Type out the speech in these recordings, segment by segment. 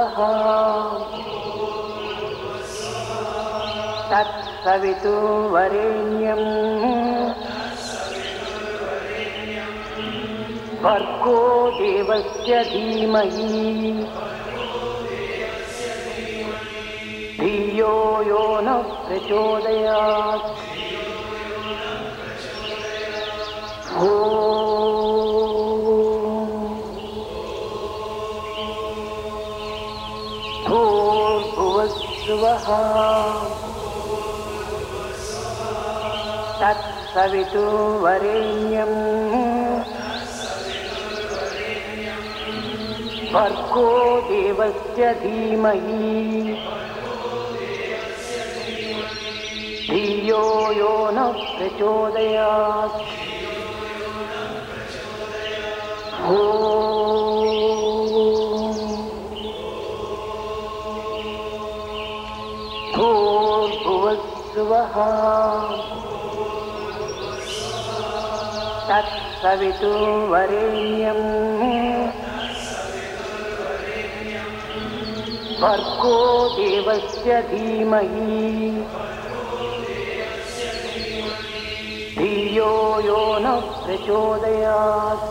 भूर्भुवस्सुवः तत्सवितुर्वरेण्यं भर्गो देवस्य धीमहि धियो यो नः प्रचोदयात्। भूर्भुवस्सुवः तत्सवितुर्वरेण्यं भर्गो देवस्य धीमहि धियो यो नः प्रचोदयात्। भूर्भुवस्सुवः तत्सवितुर्वरेण्यं भर्गो देवस्य धीमहि धियो यो नः प्रचोदयात्।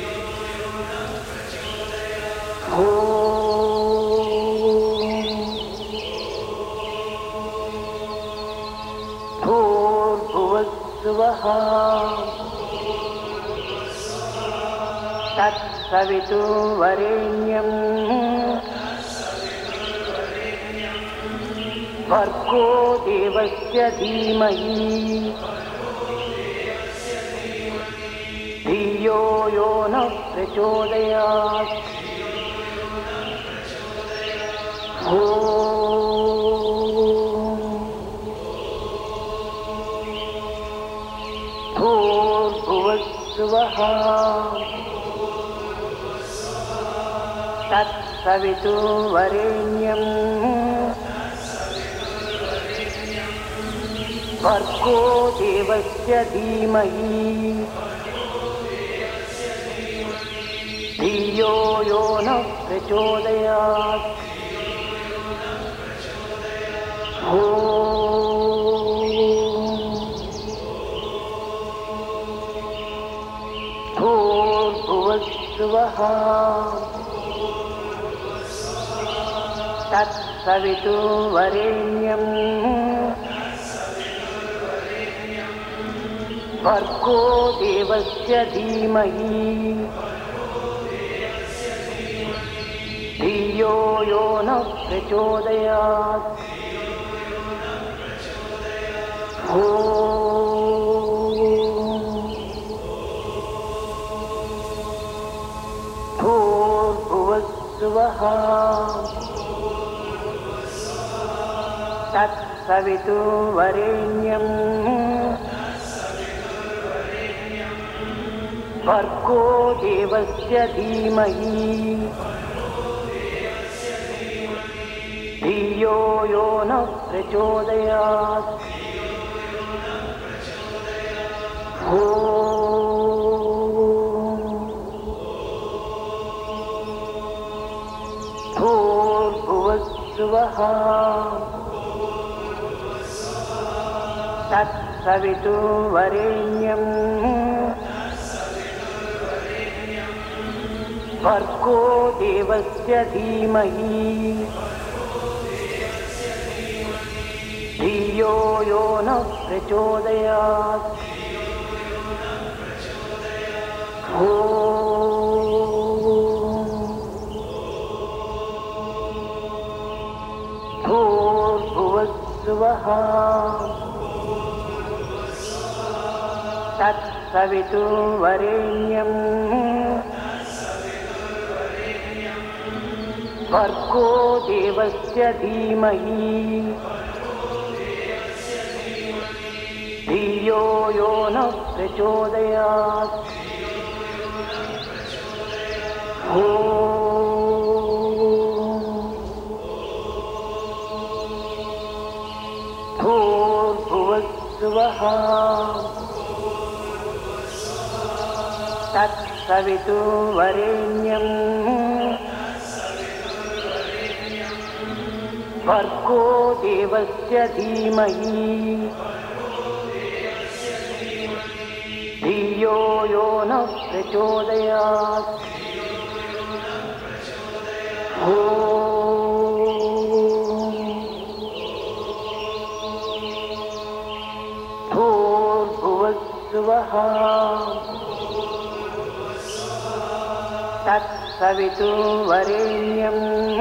भूर्भुवस्सुवः तत्सवितुर्वरेण्यं भर्गो देवस्य धीमहि धियो यो नः प्रचोदयात्। भूर्भुवस्सुवः तत्सवितुर्वरेण्यं भर्गो देवस्य धीमहि धियो यो नः प्रचोदयात्। भूर्भुवस्सुवः तत्सवितुर्वरेण्यं भर्गो देवस्य धीमहि धियो यो नः प्रचोदयात्। भूर्भुवस्सुवः तत्सवितुर्वरेण्यं भर्गो देवस्य धीमहि धियो यो नः प्रचोदयात्। भूर्भुवस्सुवः तत्सवितुर्वरेण्यं भर्गो देवस्य धीमहि धियो यो नः प्रचोदयात्। भूर्भुवस्सुवः तत्सवितुर्वरेण्यं भर्गो देवस्य धीमहि धियो यो नः प्रचोदयात्। भूर्भुवस्सुवः तत्सवितुर्वरेण्यं भर्गो देवस्य धीमहि धियो यो नः प्रचोदयात्। भूर्भुवस्सुवः तत्सवितुर्वरेण्यं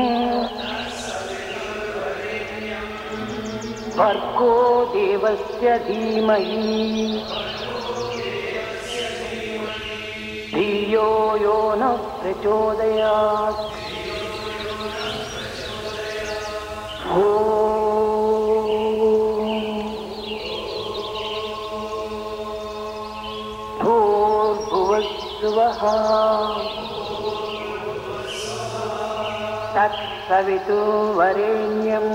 भर्गो देवस्य धीमहि धियो यो नः प्रचोदयात्। भूर्भुवस्सुवः तत्सवितुर्वरेण्यं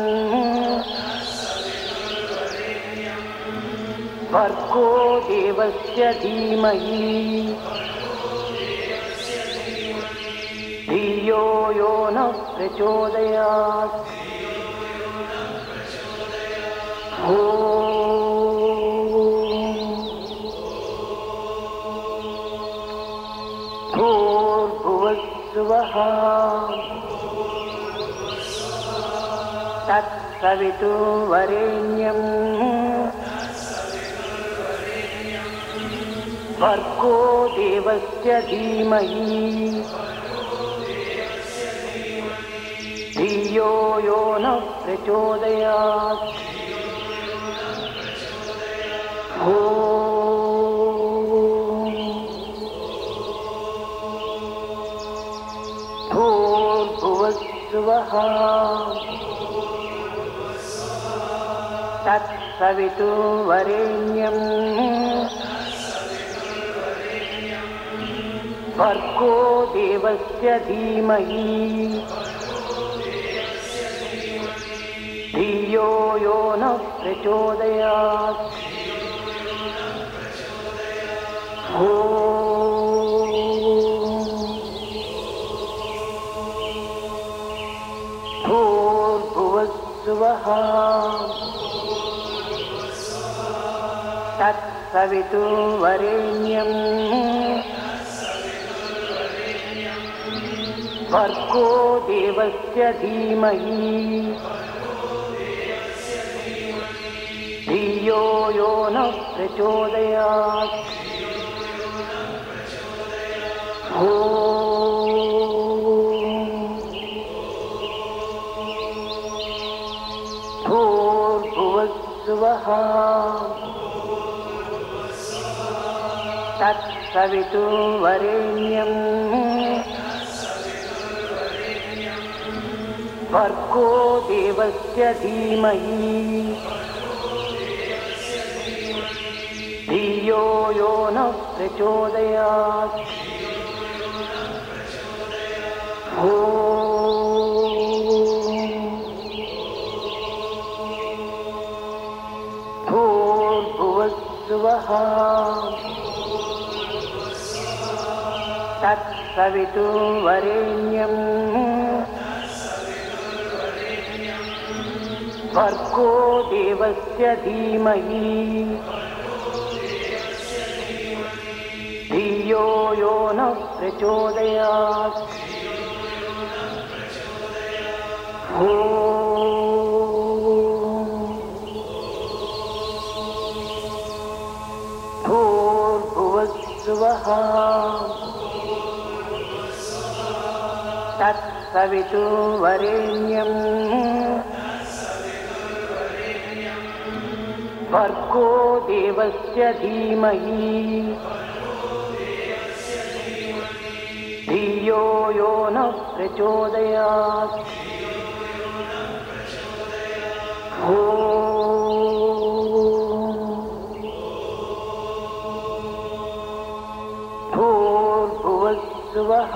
भर्गो देवस्य धीमहि धियो यो नः प्रचोदयात्। भूर्भुवस्सुवः तत्सवितुर्वरेण्यं भर्गो देवस्य धीमहि धियो यो नः प्रचोदयात्। भूर्भुवस्सुवः तत्सवितुर्वरेण्यं भर्गो देवस्य धीमहि धियो यो नः प्रचोदयात्। भूर्भुवस्सुवः तत्सवितुर्वरेण्यं भर्गो देवस्य धीमहि धियो यो नः प्रचोदयात्। भूर्भुवस्सुवः तत्सवितुर्वरेण्यं भर्गो देवस्य धीमहि धियो यो नः प्रचोदयात्। भूर्भुवस्सुवः तत्सवितुर्वरेण्यं भर्गो देवस्य धीमहि धियो यो नः प्रचोदयात्। भूर्भुवस्सुवः तत्सवितुर्वरेण्यं भर्गो देवस्य धीमहि धियो यो नः प्रचोदयात्। भूर्भुवस्सुवः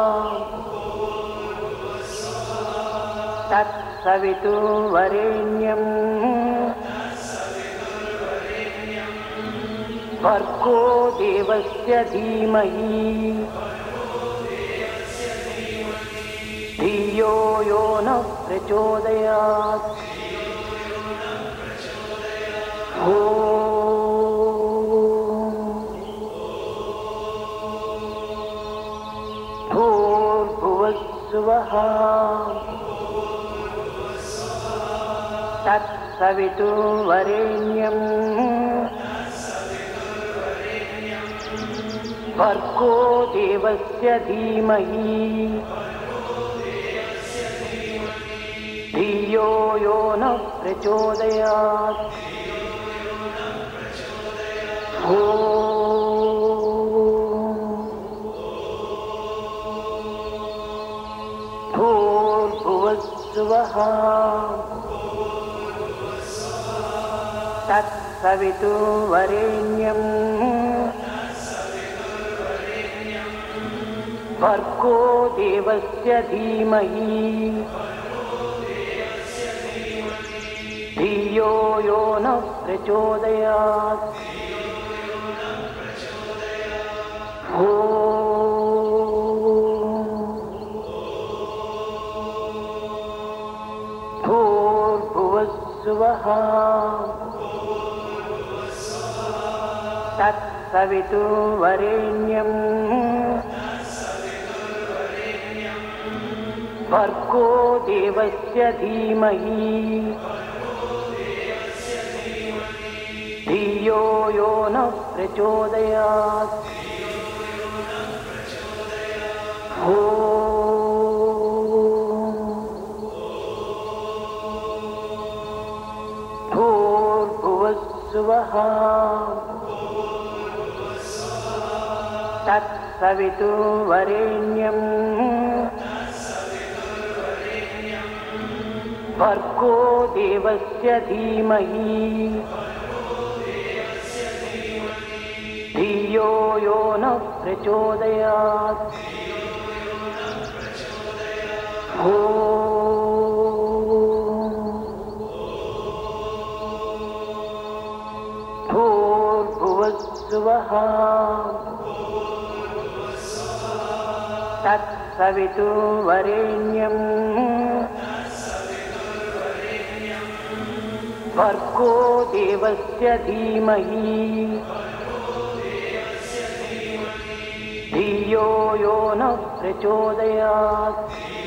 तत्सवितुर्वरेण्यं भर्गो देवस्य धीमहि धियो यो नः ప్రచోదయాత్. భూర్భువస్సువః తత్సవితుర్వరేణ్యం భర్గో దేవస్య ధీమహి ధియో యో నః ప్రచోదయాత్. భూర్భువస్సువః తత్సవితుర్వరేణ్యం భర్గో దేవస్య ధీమహి ధియో యో నః ప్రచోదయాత్. భూర్భువస్సువః తత్సవితుర్వరేణ్యం భర్గో దేవస్య ధీమహి ధియో యో నః ప్రచోదయాత్. భూర్భువస్సువః తత్సవితుర్వరేణ్యం భర్గో దేవస్య ధీమహి ధియో యో నః ప్రచోదయాత్. భూర్భువస్సువః తత్సవితుర్వరేణ్యం భర్గో దేవస్య ధీమహి ధియో యో నః ప్రచోదయాత్.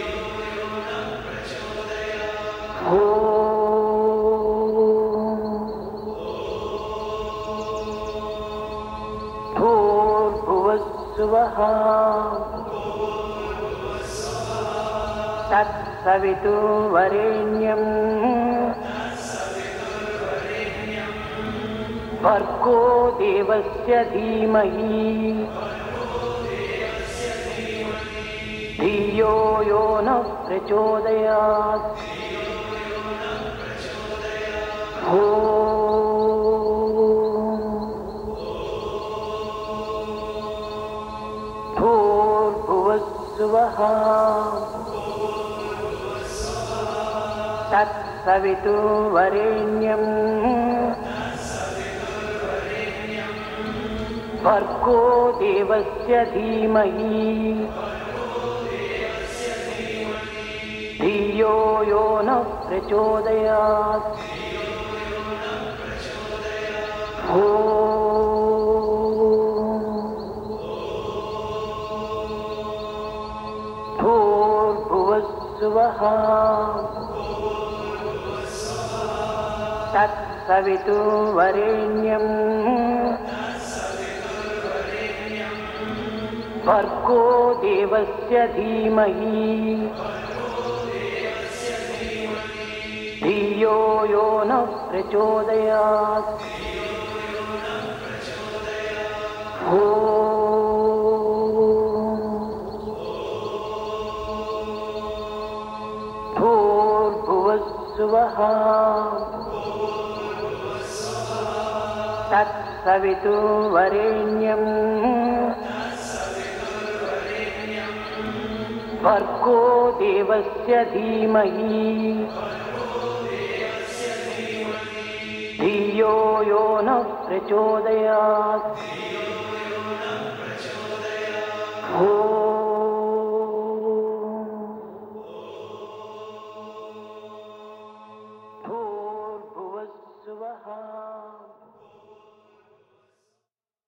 భూర్భువస్సువః తత్సవితుర్వరేణ్యం భర్గో దేవస్య ధీమహి ధియో యో నః ప్రచోదయాత్. భూర్భువస్సువః తత్సవితుర్వరేణ్యం భర్గో దేవస్య ధీమహి ధియో యో నః ప్రచోదయాత్. భూర్భువస్సువః తత్సవితుర్వరేణ్యం భర్గో దేవస్య ధీమహి ధియో యో నః ప్రచోదయాత్. భూర్భువస్సువః తత్సవితుర్వరేణ్యం భర్గో దేవస్య ధీమహి ధియో యో నః ప్రచోదయాత్. భూర్భువస్సువః తత్సవితుర్వరేణ్యం భర్గో దేవస్య ధీమహి ధియో యో నః ప్రచోదయాత్. భూర్భువస్సువః తత్సవితుర్వరేణ్యం భర్గో దేవస్య ధీమహి ధియో యో నః ప్రచోదయాత్.